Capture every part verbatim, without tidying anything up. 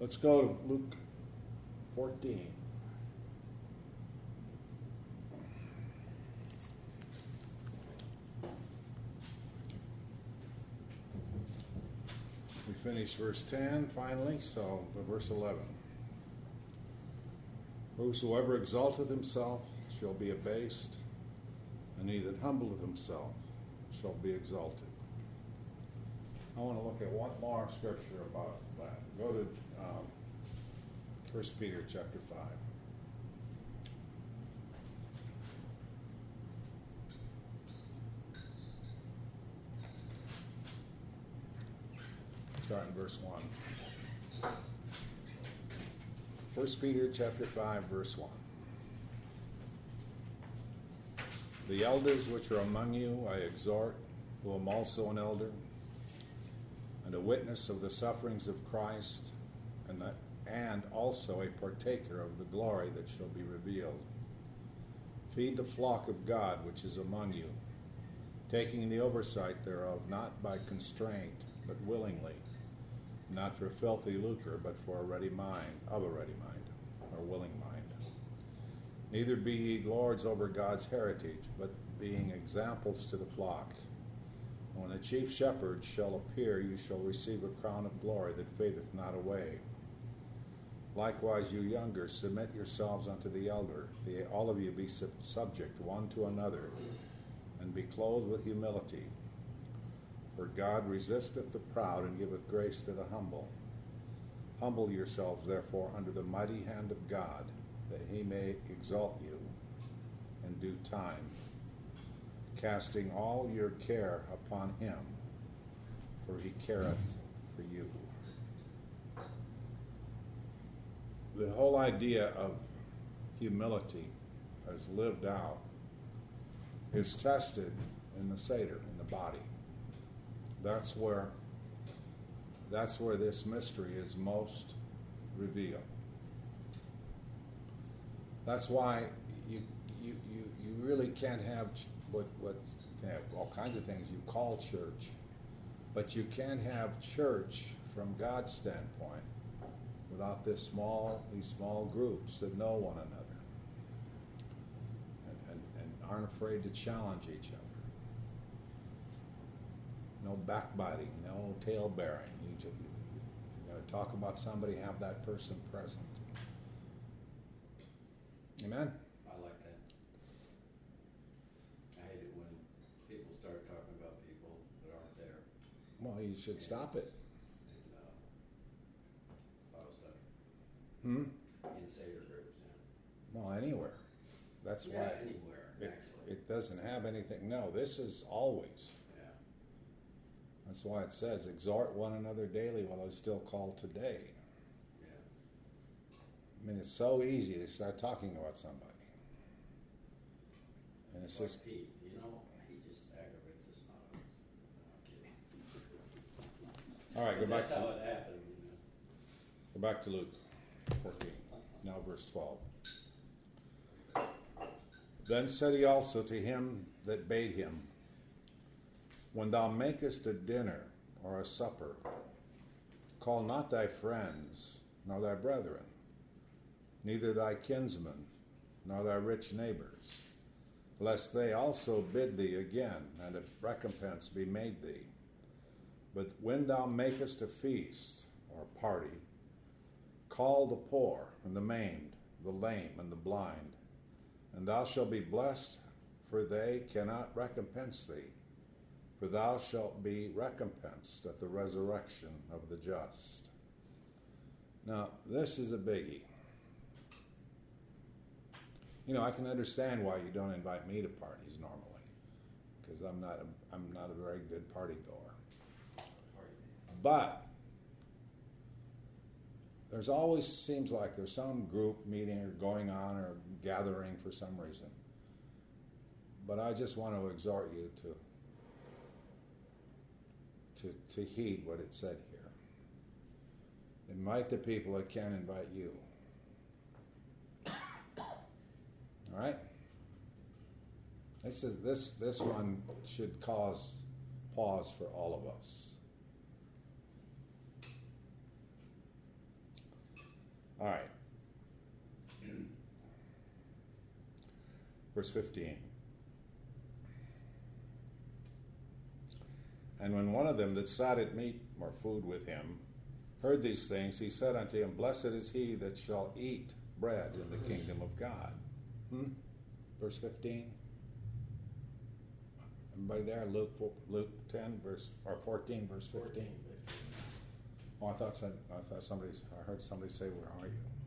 Let's go to Luke fourteen. We finished verse ten finally, so verse eleven. Whosoever exalteth himself shall be abased, and he that humbleth himself shall be exalted. I want to look at one more scripture about that. Go to um, First Peter chapter five. Start in verse one. First Peter chapter five, verse one. The elders which are among you I exhort, who am also an elder, and a witness of the sufferings of Christ, and, that, and also a partaker of the glory that shall be revealed. Feed the flock of God which is among you, taking the oversight thereof, not by constraint, but willingly, not for filthy lucre, but for a ready mind, of a ready mind, or willing mind. Neither be ye lords over God's heritage, but being examples to the flock. When the chief shepherd shall appear, you shall receive a crown of glory that fadeth not away. Likewise, you younger, submit yourselves unto the elder. Be, all of you be sub- subject one to another, and be clothed with humility. For God resisteth the proud, and giveth grace to the humble. Humble yourselves, therefore, under the mighty hand of God, that he may exalt you in due time, casting all your care upon him, for he careth for you. The whole idea of humility as lived out is tested in the Seder, in the body. That's where that's where this mystery is most revealed. That's why you you you, you really can't have ch- what what you can have all kinds of things you call church, but you can't have church from God's standpoint without this small these small groups that know one another and, and, and aren't afraid to challenge each other. No backbiting, no tail bearing. You just, you, you're going to talk about somebody, have that person present. Amen? I like that. I hate it when people start talking about people that aren't there. Well, you should and, stop it. And uh, a lot of stuff. Hmm? In Seder groups, yeah. Well, anywhere. That's yeah, why anywhere, it, actually. it doesn't have anything. No, this is always. Yeah. That's why it says, exhort one another daily while it's still called today. Yeah. I mean, it's so easy to start talking about somebody. And it's, It's like just... Pete, you know, he just aggravates us not. I'm kidding. All right, go back That's to... how it happened, you know. Go back to Luke fourteen, now verse twelve. Then said he also to him that bade him, when thou makest a dinner or a supper, call not thy friends, nor thy brethren, neither thy kinsmen, nor thy rich neighbors, lest they also bid thee again, and a recompense be made thee. But when thou makest a feast or party, call the poor and the maimed, the lame and the blind, and thou shalt be blessed, for they cannot recompense thee, for thou shalt be recompensed at the resurrection of the just. Now, this is a biggie. You know, I can understand why you don't invite me to parties normally, because I'm not a, I'm not a very good party goer. But there's always seems like there's some group meeting or going on or gathering for some reason. But I just want to exhort you to to to heed what it said here. Invite the people that can invite you. All right? This is this this one should cause pause for all of us. All right. Verse fifteen. And when one of them that sat at meat or food with him heard these things, he said unto him, Blessed is he that shall eat bread in the kingdom of God. Hmm? Verse fifteen. Everybody there? Luke Luke ten verse or fourteen verse fifteen. Oh, I thought some, I thought somebody I heard somebody say, "Where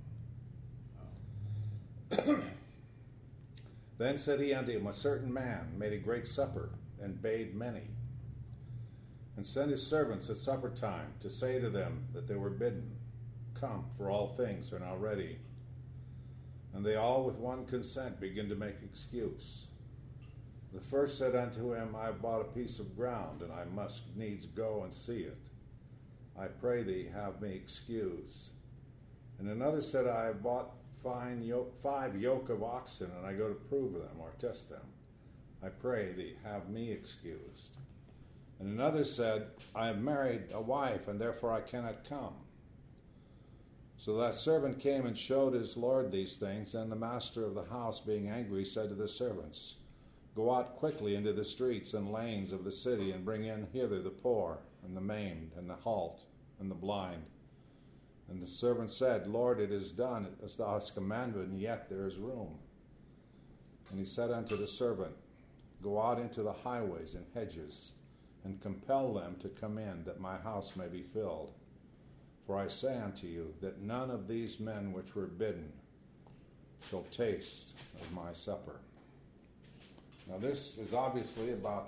are you?" Oh. Then said he unto him, A certain man made a great supper and bade many, and sent his servants at supper time to say to them that they were bidden, Come, for all things are now ready. And they all with one consent begin to make excuse. The first said unto him, I have bought a piece of ground, and I must needs go and see it. I pray thee, have me excused. And another said, I have bought fine yoke, five yoke of oxen, and I go to prove them or test them. I pray thee, have me excused. And another said, I have married a wife, and therefore I cannot come. So that servant came and showed his lord these things, and the master of the house, being angry, said to the servants, Go out quickly into the streets and lanes of the city, and bring in hither the poor, and the maimed, and the halt, and the blind. And the servant said, Lord, it is done as thou hast commanded, and yet there is room. And he said unto the servant, Go out into the highways and hedges, and compel them to come in, that my house may be filled. For I say unto you, that none of these men which were bidden shall taste of my supper. Now this is obviously about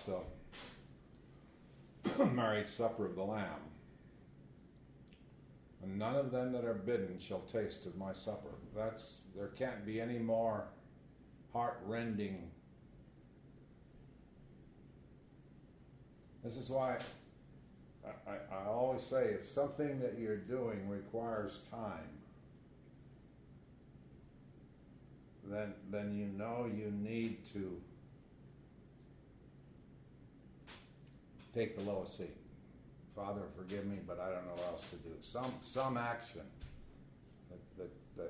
the marriage supper of the Lamb. And none of them that are bidden shall taste of my supper. That's, there can't be any more heart-rending. This is why I, I, I always say, if something that you're doing requires time, then then you know you need to take the lowest seat. Father, forgive me, but I don't know what else to do. Some some action that that, that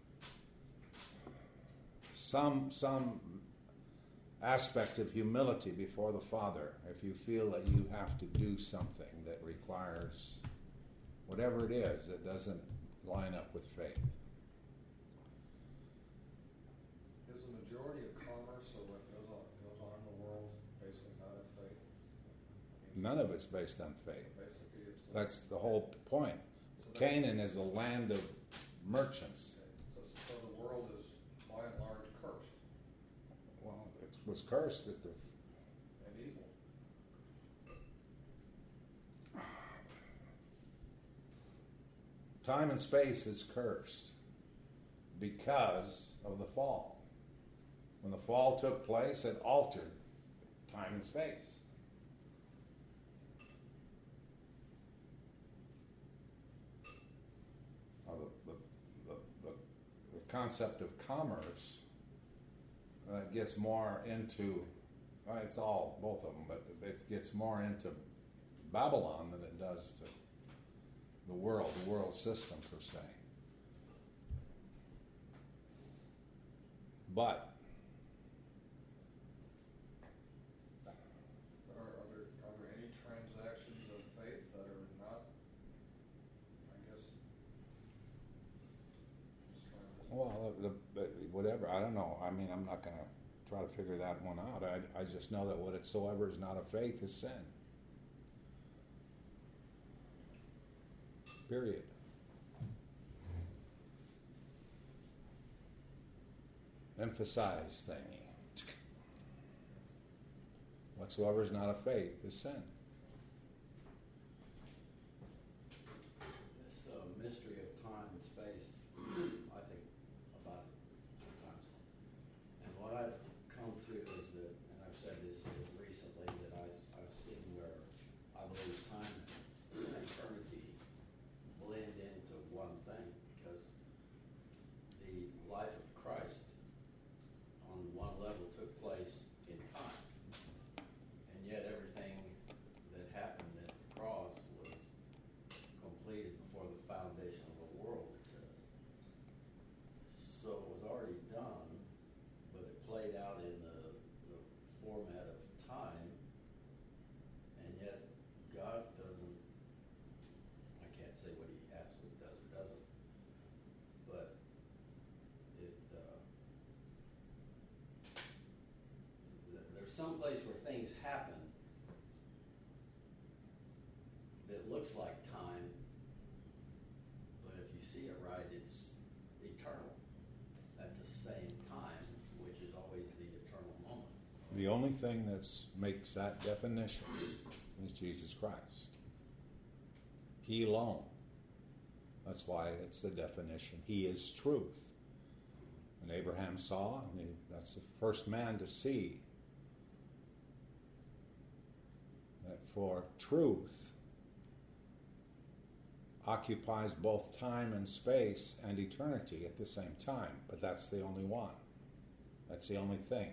some some aspect of humility before the Father. If you feel that you have to do something that requires whatever it is that doesn't line up with faith. Is the majority of commerce or what goes on goes on in the world basically not of faith? I mean, None of it's based on faith. basically, it's That's the whole point. so that's- Canaan is a land of merchants. So, so the world is by and large cursed Well, it was cursed at the and evil. time and space is cursed because of the fall. When the fall took place, it altered time and space. Now, the, the, the, the, the concept of commerce uh, gets more into, well, it's all, both of them, but it gets more into Babylon than it does to the world, the world system per se. But But are, are there are there any transactions of faith that are not? I guess. Just trying to. well, the, the, whatever, I don't know. I mean, I'm not going to try to figure that one out. I, I just know that whatsoever is not of faith is sin. Period. Emphasize thingy. Whatsoever is not of faith is sin. This uh, mystery of time and space, I think about it sometimes. And what I've come to is that, and I've said this recently, that I, I've seen where I believe time and eternity blend into one thing, because the life of Christ on one level took place in time, and yet everything it looks like time, but if you see it right, it's eternal at the same time, which is always the eternal moment. The only thing that makes that definition is Jesus Christ. He alone. That's why it's the definition. He is truth. And Abraham saw, and he, that's the first man to see that for truth occupies both time and space and eternity at the same time. But that's the only one. That's the only thing.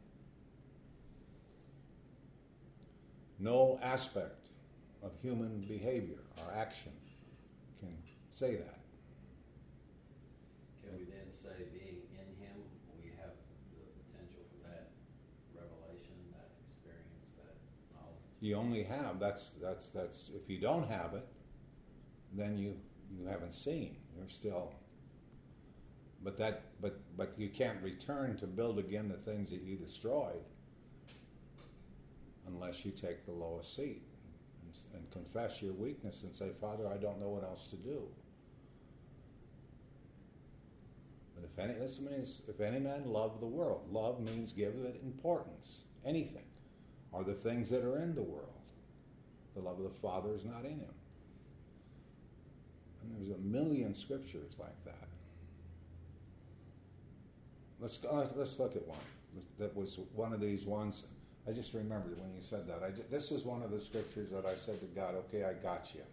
No aspect of human behavior or action can say that. Can we then say, being in him, we have the potential for that revelation, that experience, that knowledge? You only have, that's, that's, that's, if you don't have it, then you, you haven't seen. You're still, but that, but, but you can't return to build again the things that you destroyed unless you take the lowest seat and, and confess your weakness and say, Father, I don't know what else to do. But if any, this means, if any man love the world, love means give it importance, anything, or the things that are in the world. The love of the Father is not in him. And there's a million scriptures like that. Let's go, let's look at one. That was one of these ones. I just remembered when you said that. I just, this was one of the scriptures that I said to God, okay, I got you.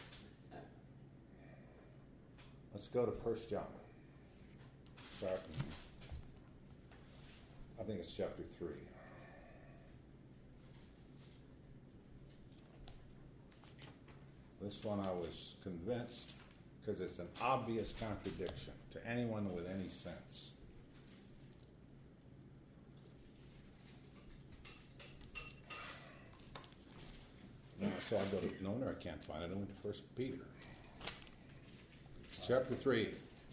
Let's go to First John. Start. I think it's chapter three. This one I was convinced because it's an obvious contradiction to anyone with any sense. No, so I go to, no, no, I can't find it. I went to First Peter. Chapter three.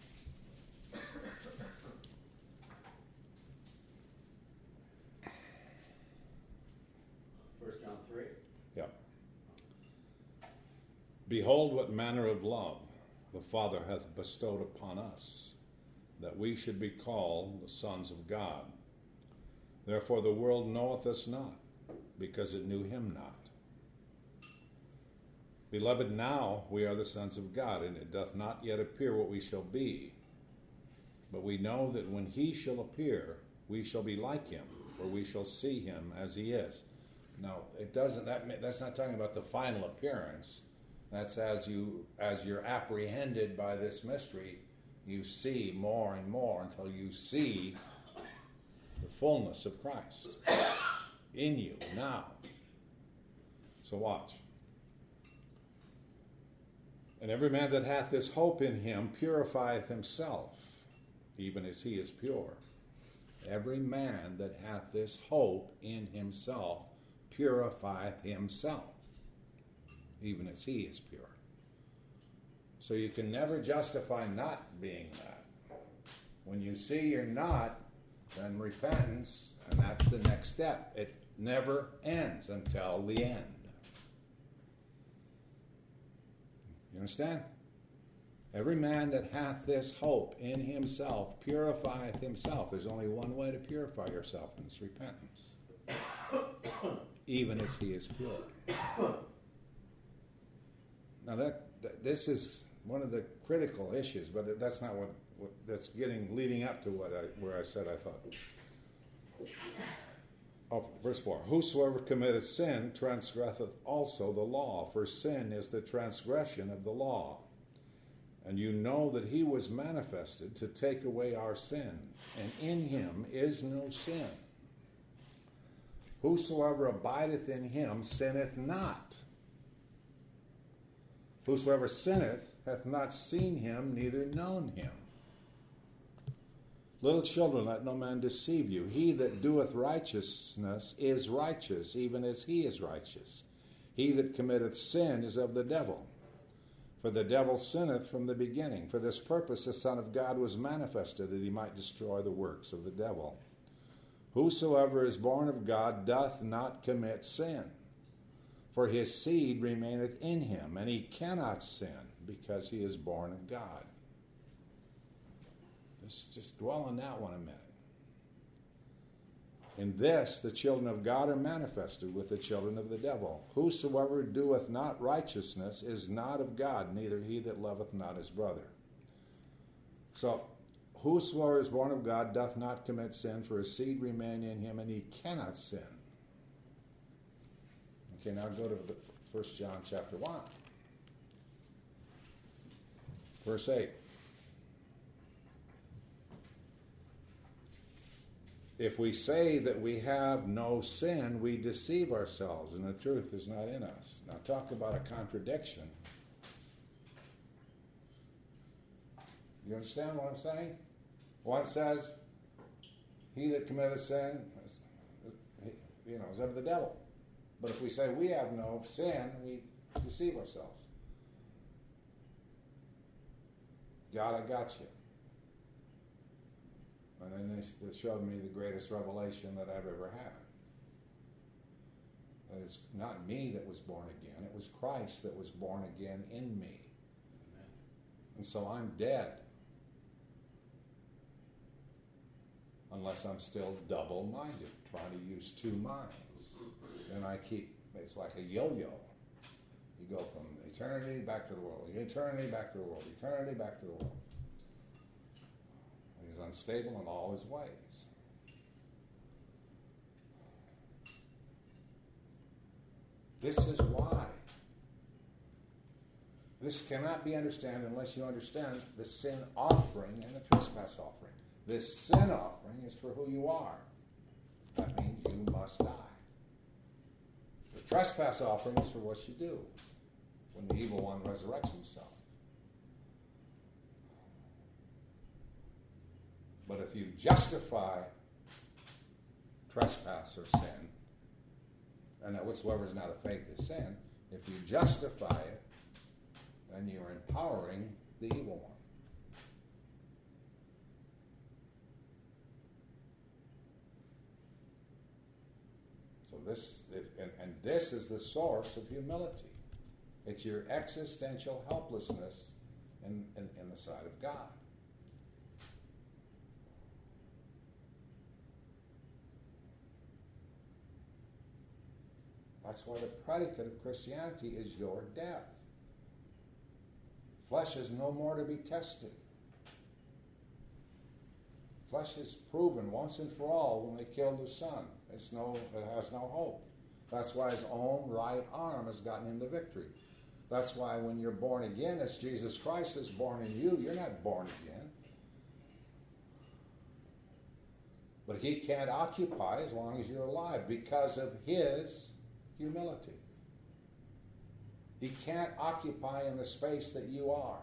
First John three? Yep. Behold, what manner of love the Father hath bestowed upon us, that we should be called the sons of God. Therefore the world knoweth us not, because it knew him not. Beloved, now we are the sons of God, and it doth not yet appear what we shall be. But we know that when he shall appear, we shall be like him, for we shall see him as he is. Now, it doesn't. That, that's not talking about the final appearance. That's as you, as you're apprehended by this mystery, you see more and more until you see the fullness of Christ in you now. So watch. And every man that hath this hope in him purifieth himself, even as he is pure. Every man that hath this hope in himself purifieth himself, even as he is pure. So you can never justify not being that. When you see you're not, then repentance, and that's the next step. It never ends until the end. You understand? Every man that hath this hope in himself purifieth himself. There's only one way to purify yourself, and it's repentance. Even as he is pure. Now that, that this is one of the critical issues, but that's not what, what that's getting leading up to what I where I said I thought. Oh, verse four. Whosoever committeth sin transgresseth also the law, for sin is the transgression of the law. And you know that he was manifested to take away our sin, and in him is no sin. Whosoever abideth in him sinneth not. Whosoever sinneth hath not seen him, neither known him. Little children, let no man deceive you. He that doeth righteousness is righteous, even as he is righteous. He that committeth sin is of the devil. For the devil sinneth from the beginning. For this purpose the Son of God was manifested, that he might destroy the works of the devil. Whosoever is born of God doth not commit sin, For his seed remaineth in him, and he cannot sin, because he is born of God. Let's just dwell on that one a minute. In this the children of God are manifested with the children of the devil. Whosoever doeth not righteousness is not of God, neither he that loveth not his brother. So, whosoever is born of God doth not commit sin, for his seed remain in him, and he cannot sin. Okay, now go to the First John chapter one. Verse eight. If we say that we have no sin, we deceive ourselves, and the truth is not in us. Now talk about a contradiction. You understand what I'm saying? One says, he that committeth sin, is, you know, is of the devil. But if we say we have no sin, we deceive ourselves. God, I got you. And then they, they showed me the greatest revelation that I've ever had. That it's not me that was born again. It was Christ that was born again in me. Amen. And so I'm dead. Unless I'm still double-minded, trying to use two minds. Then I keep, it's like a yo-yo. You go from eternity back to the world, eternity back to the world, eternity back to the world. He's unstable in all his ways. This is why. This cannot be understood unless you understand the sin offering and the trespass offering. This sin offering is for who you are. That means you must die. The trespass offering is for what you do when the evil one resurrects himself. But if you justify trespass or sin, and that whatsoever is not of faith is sin, if you justify it, then you are empowering the evil one. So this, and, and this is the source of humility. It's your existential helplessness in, in, in the sight of God. That's why the predicate of Christianity is your death. Flesh is no more to be tested. Flesh is proven once and for all when they killed his son. It's no, it has no hope. That's why his own right arm has gotten him the victory. That's why when you're born again, as Jesus Christ is born in you, you're not born again. But he can't occupy as long as you're alive because of his humility. He can't occupy in the space that you are.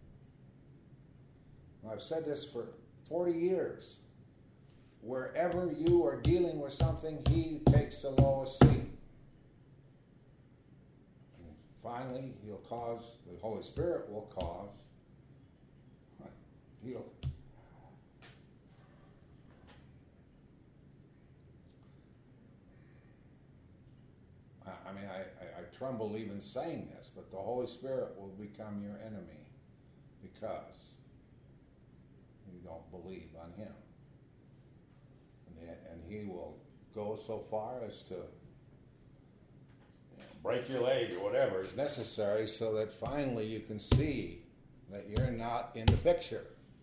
And I've said this for forty years. Wherever you are dealing with something, he takes the lowest seat. And finally, he'll cause, the Holy Spirit will cause, he'll, I mean, I, I, I tremble even saying this, but the Holy Spirit will become your enemy because you don't believe on him. And, and he will go so far as to, you know, break your leg or whatever is necessary so that finally you can see that you're not in the picture.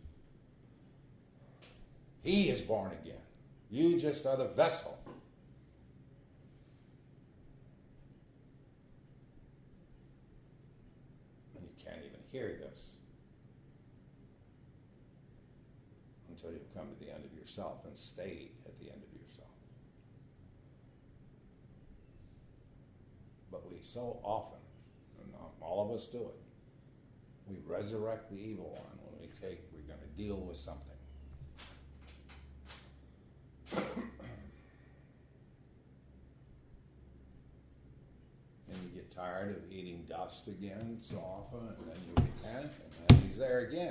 He is born again. You just are the vessel. Hear this until you come to the end of yourself and stay at the end of yourself. But we so often, and all of us do it, we resurrect the evil one when we take, we're going to deal with something. And you get tired of eating dust again so often, and then you repent, and then he's there again.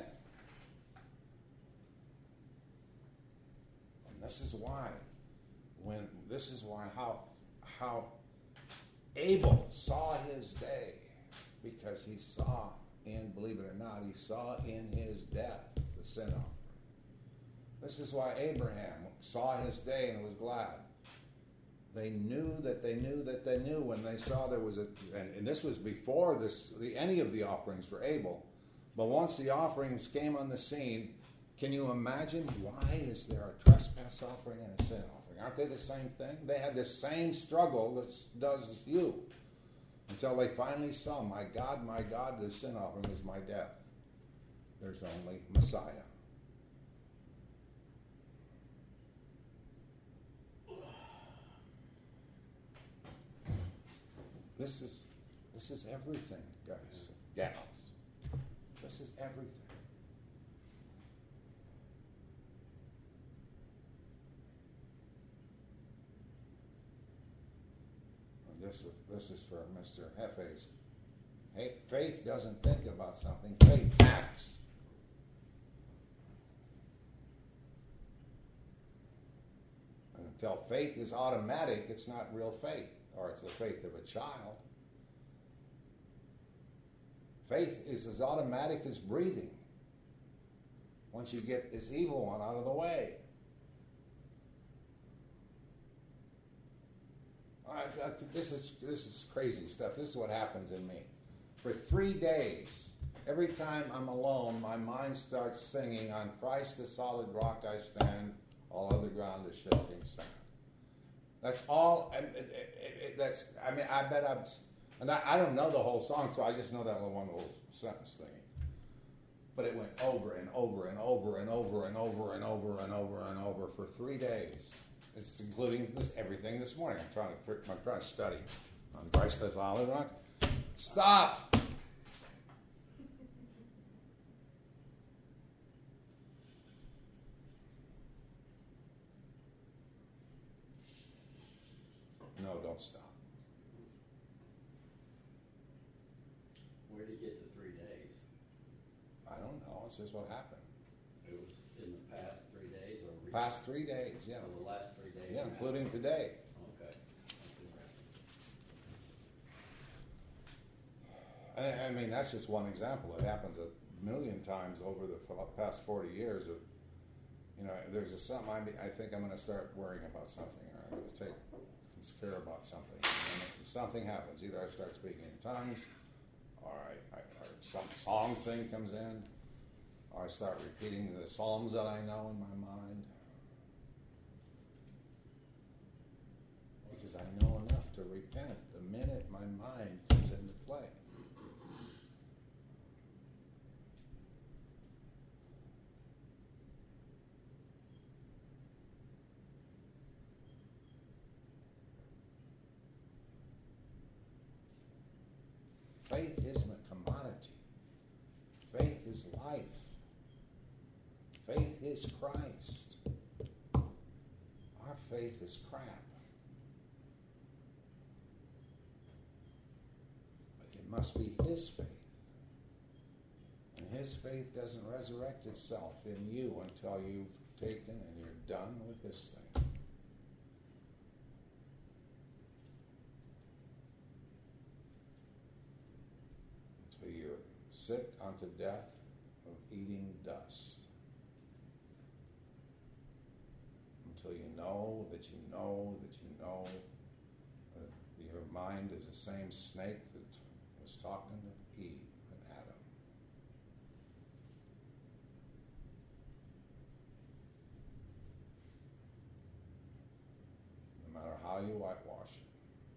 And this is why, when this is why how how Abel saw his day because he saw in, believe it or not, he saw in his death the sin offering. This is why Abraham saw his day and was glad. They knew that they knew that they knew when they saw there was a, and, and this was before this the, any of the offerings for Abel. But once the offerings came on the scene, can you imagine why is there a trespass offering and a sin offering? Aren't they the same thing? They had the same struggle that does you. Until they finally saw, my God, my God, the sin offering is my death. There's only Messiah. This is this is everything, guys, gals. This is everything. This this is for Mister Hefe's. Hey, faith doesn't think about something. Faith acts. And until faith is automatic, it's not real faith. Or it's the faith of a child. Faith is as automatic as breathing. Once you get this evil one out of the way. All right, this is this is crazy stuff. This is what happens in me. For three days, every time I'm alone, my mind starts singing, "On Christ the solid rock I stand, all other ground is shifting sand." That's all. It, it, it, that's. I mean, I bet I'm. And I, I don't know the whole song, so I just know that little one little sentence thing. But it went over and over and over and over and over and over and over and over for three days. It's including this everything this morning. I'm trying to. I'm trying to study on Christ the solid rock. Stop. No, don't stop. Where did you get the three days? I don't know. It's just what happened. It was in the past three days or recent? Past three days, yeah. Oh, the last three days? Yeah, now? including today. Okay. That's interesting. I, I mean, that's just one example. It happens a million times over the past forty years of, you know, there's a something I, I think I'm going to start worrying about something, or I'm going to take care about something. And if something happens, either I start speaking in tongues, or, I, I, or some song thing comes in, or I start repeating the psalms that I know in my mind. Because I know enough to repent the minute my mind comes into play. Faith isn't a commodity. Faith is life. Faith is Christ. Our faith is crap. But it must be His faith. And His faith doesn't resurrect itself in you until you've taken and you're done with this thing. You're sick unto death of eating dust. Until you know that you know that you know that your mind is the same snake that was talking to Eve and Adam. No matter how you whitewash it.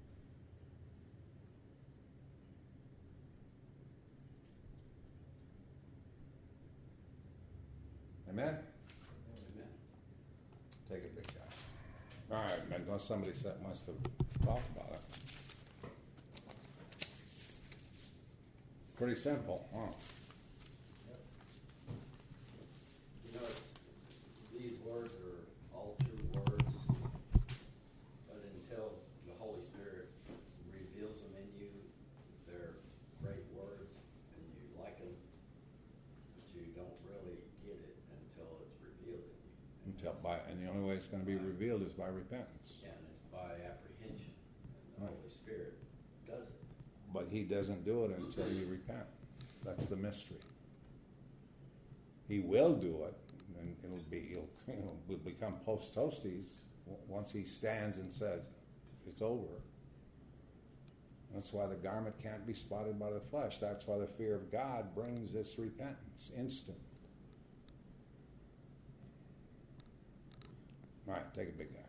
Amen? Amen. Take it, big guy. All right, man. Unless somebody said, wants to talk about it. Pretty simple, huh? Yep. You know, it's, these words are all true words, but until the Holy Spirit reveals them in you, they're great words, and you like them, but you don't really get it until it's revealed in you. And Until it's- by, and the only way it's going to be revealed is by repentance. And it's by apprehension and the Right. Holy Spirit but he doesn't do it until you repent. That's the mystery. He will do it, and it'll be it'll, it'll become post toasties once he stands and says, "It's over." That's why the garment can't be spotted by the flesh. That's why the fear of God brings this repentance, instant. All right, take a big guy.